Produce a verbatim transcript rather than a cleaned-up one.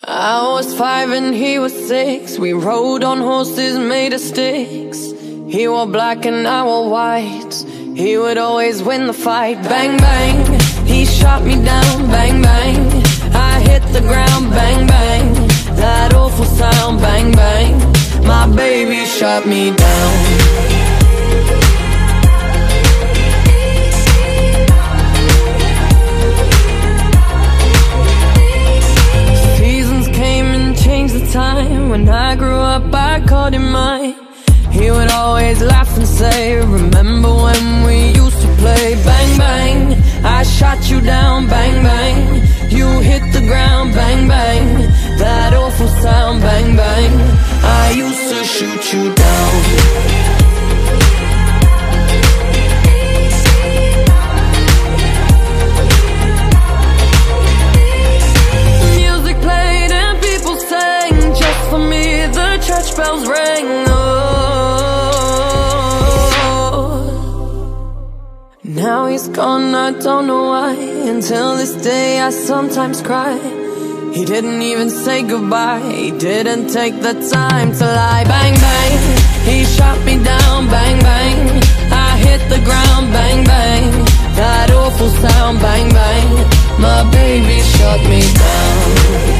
I was five and he was six. We rode on horses made of sticks. He wore black and I wore white. He would always win the fight. Bang, bang, he shot me down. Bang, bang, I hit the ground. Bang, bang, that awful sound. Bang, bang, my baby shot me down. Time when I grew up, I called him mine. He would always laugh and say, remember when we used to play? Bang, bang, I shot you down. Bang, bang, you hit the ground. Bang, bang, that awful sound. Bang, bang, I used to shoot you down. Church bells rang, oh. Now he's gone, I don't know why. Until this day I sometimes cry. He didn't even say goodbye. He didn't take the time to lie. Bang, bang, he shot me down. Bang, bang, I hit the ground. Bang, bang, that awful sound. Bang, bang, my baby shot me down.